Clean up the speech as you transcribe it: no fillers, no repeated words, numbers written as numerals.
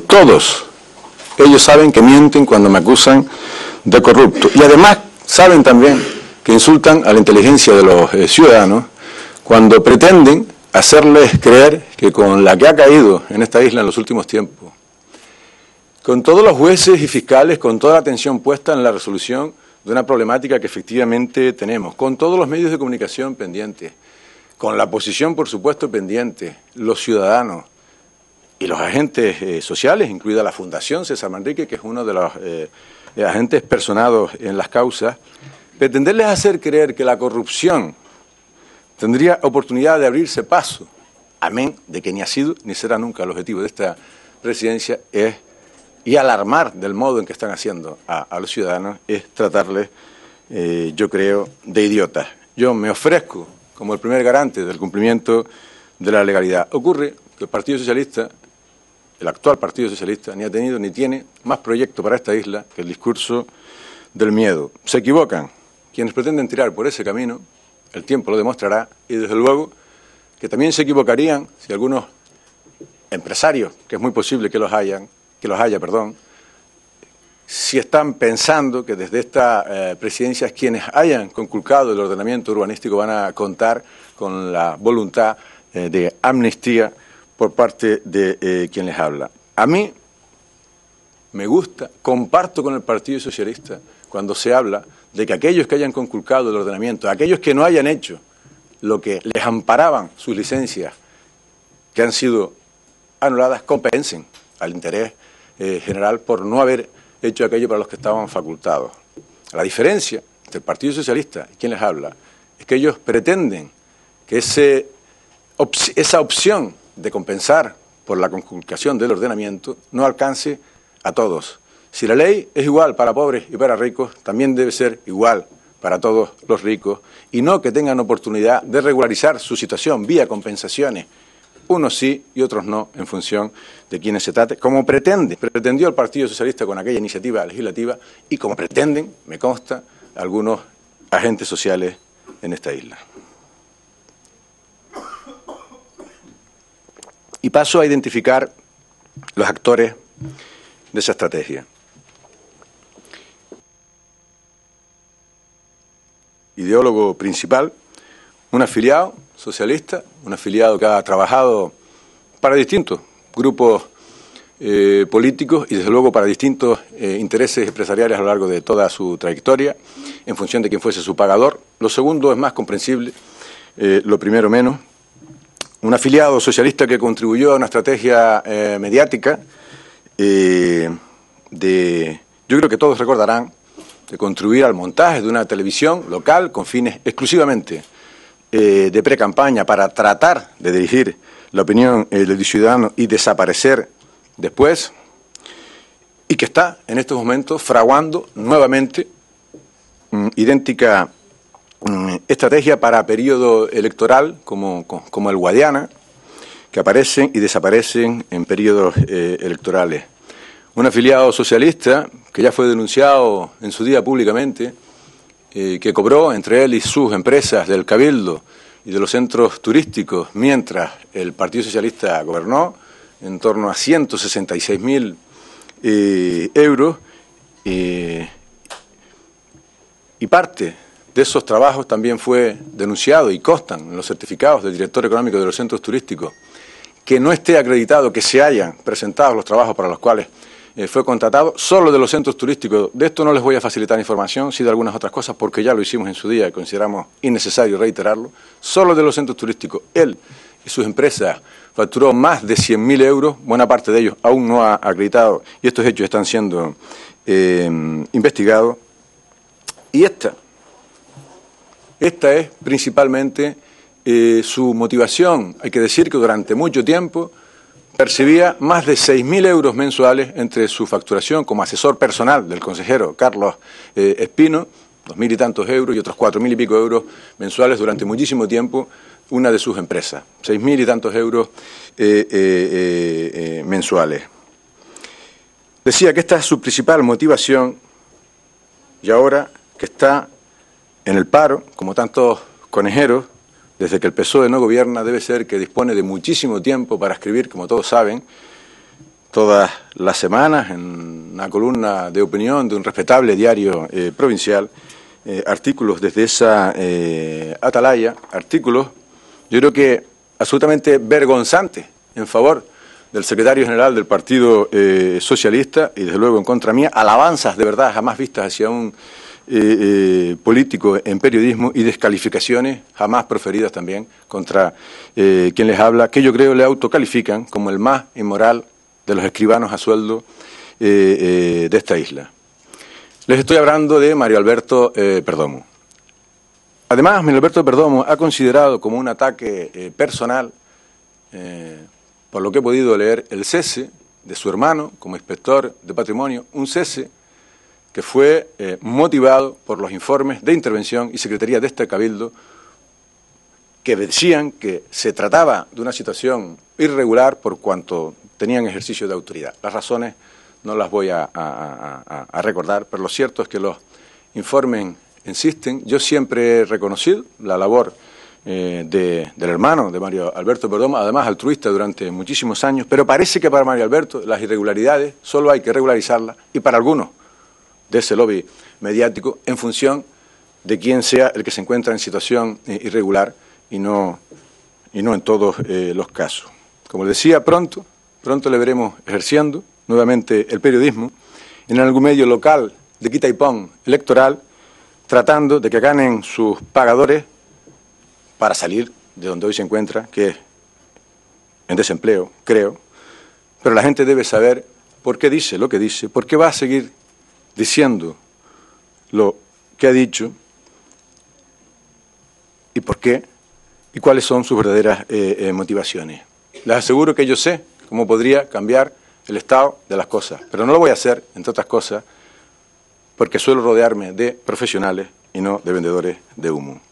todos ellos saben que mienten cuando me acusan de corrupto. Y además saben también que insultan a la inteligencia de los ciudadanos cuando pretenden hacerles creer que con la que ha caído en esta isla en los últimos tiempos, con todos los jueces y fiscales, con toda la atención puesta en la resolución de una problemática que efectivamente tenemos, con todos los medios de comunicación pendientes, con la oposición, por supuesto, pendiente, los ciudadanos y los agentes sociales, incluida la Fundación César Manrique, que es uno de los agentes personados en las causas, pretenderles hacer creer que la corrupción tendría oportunidad de abrirse paso, amén de que ni ha sido ni será nunca el objetivo de esta presidencia, y alarmar del modo en que están haciendo a los ciudadanos, es tratarles, yo creo, de idiotas. Yo me ofrezco como el primer garante del cumplimiento de la legalidad. Ocurre que el Partido Socialista, el actual Partido Socialista, ni ha tenido ni tiene más proyecto para esta isla que el discurso del miedo. Se equivocan quienes pretenden tirar por ese camino, el tiempo lo demostrará, y desde luego que también se equivocarían si algunos empresarios, que es muy posible que los haya, si están pensando que desde esta presidencia quienes hayan conculcado el ordenamiento urbanístico van a contar con la voluntad de amnistía por parte de quien les habla. A mí me gusta, comparto con el Partido Socialista cuando se habla de que aquellos que hayan conculcado el ordenamiento, aquellos que no hayan hecho lo que les amparaban sus licencias, que han sido anuladas, compensen al interés general por no haber hecho aquello para los que estaban facultados. La diferencia entre el Partido Socialista y quien les habla es que ellos pretenden que esa opción de compensar por la conculcación del ordenamiento no alcance a todos. Si la ley es igual para pobres y para ricos, también debe ser igual para todos los ricos, y no que tengan oportunidad de regularizar su situación vía compensaciones, unos sí y otros no, en función de quienes se trate, como pretendió el Partido Socialista con aquella iniciativa legislativa, y como pretenden, me consta, algunos agentes sociales en esta isla. Y paso a identificar los actores de esa estrategia. Ideólogo principal, un afiliado socialista, un afiliado que ha trabajado para distintos grupos políticos y desde luego para distintos intereses empresariales a lo largo de toda su trayectoria, en función de quién fuese su pagador. Lo segundo es más comprensible, lo primero menos. Un afiliado socialista que contribuyó a una estrategia mediática yo creo que todos recordarán, de contribuir al montaje de una televisión local con fines exclusivamente de pre-campaña para tratar de dirigir la opinión del ciudadano y desaparecer después, y que está en estos momentos fraguando nuevamente idéntica estrategia para periodo electoral como el Guadiana, que aparecen y desaparecen en periodos electorales. Un afiliado socialista que ya fue denunciado en su día públicamente, que cobró entre él y sus empresas del Cabildo y de los centros turísticos mientras el Partido Socialista gobernó, en torno a 166.000 euros, y parte de esos trabajos también fue denunciado y constan en los certificados del director económico de los centros turísticos, que no esté acreditado que se hayan presentado los trabajos para los cuales fue contratado. Solo de los centros turísticos, de esto no les voy a facilitar información, sí de algunas otras cosas, porque ya lo hicimos en su día y consideramos innecesario reiterarlo. Solo de los centros turísticos, él y sus empresas facturó más de 100.000 euros, buena parte de ellos aún no ha acreditado, y estos hechos están siendo investigados. Y esta es principalmente su motivación. Hay que decir que durante mucho tiempo percibía más de 6.000 euros mensuales entre su facturación como asesor personal del consejero Carlos Espino, 2.000 y tantos euros, y otros 4.000 y pico euros mensuales durante muchísimo tiempo, una de sus empresas, 6.000 y tantos euros mensuales. Decía que esta es su principal motivación, y ahora que está en el paro, como tantos conejeros, desde que el PSOE no gobierna, debe ser que dispone de muchísimo tiempo para escribir, como todos saben, todas las semanas en una columna de opinión de un respetable diario provincial, artículos desde esa atalaya, artículos yo creo que absolutamente vergonzantes en favor del secretario general del Partido Socialista y desde luego en contra mía, alabanzas de verdad jamás vistas hacia un político en periodismo y descalificaciones jamás proferidas también contra quien les habla, que yo creo le autocalifican como el más inmoral de los escribanos a sueldo de esta isla. Les estoy hablando de Mario Alberto Perdomo. Además, Mario Alberto Perdomo ha considerado como un ataque personal, por lo que he podido leer, el cese de su hermano como inspector de patrimonio, un cese que fue motivado por los informes de intervención y secretaría de este cabildo que decían que se trataba de una situación irregular por cuanto tenían ejercicio de autoridad. Las razones no las voy a recordar, pero lo cierto es que los informes insisten. Yo siempre he reconocido la labor del hermano de Mario Alberto Perdomo, además altruista durante muchísimos años, pero parece que para Mario Alberto las irregularidades solo hay que regularizarlas y para algunos de ese lobby mediático en función de quién sea el que se encuentra en situación irregular y no en todos los casos. Como les decía, pronto le veremos ejerciendo nuevamente el periodismo en algún medio local de quita y pon electoral, tratando de que ganen sus pagadores para salir de donde hoy se encuentra, que es en desempleo, creo, pero la gente debe saber por qué dice lo que dice, por qué va a seguir diciendo lo que ha dicho y por qué y cuáles son sus verdaderas motivaciones. Les aseguro que yo sé cómo podría cambiar el estado de las cosas, pero no lo voy a hacer, entre otras cosas, porque suelo rodearme de profesionales y no de vendedores de humo.